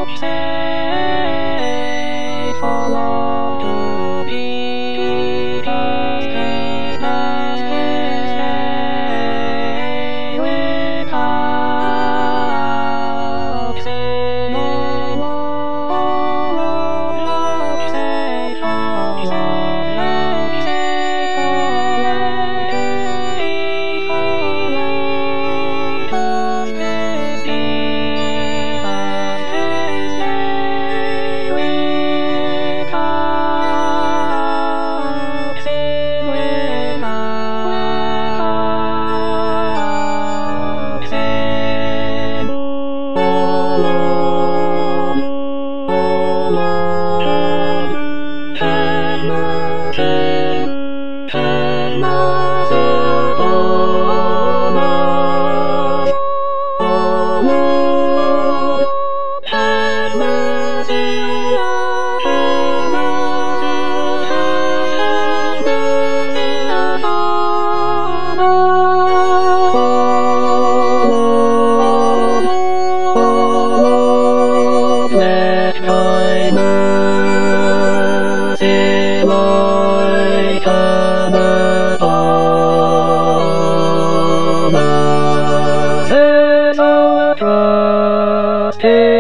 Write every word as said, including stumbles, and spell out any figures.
Say for love to be Christmas, Christmas, Christmas with us. Say no love, love, love, say for love, love, say for love to be, for love to Christmas, let thy mercy lighten upon us, our trust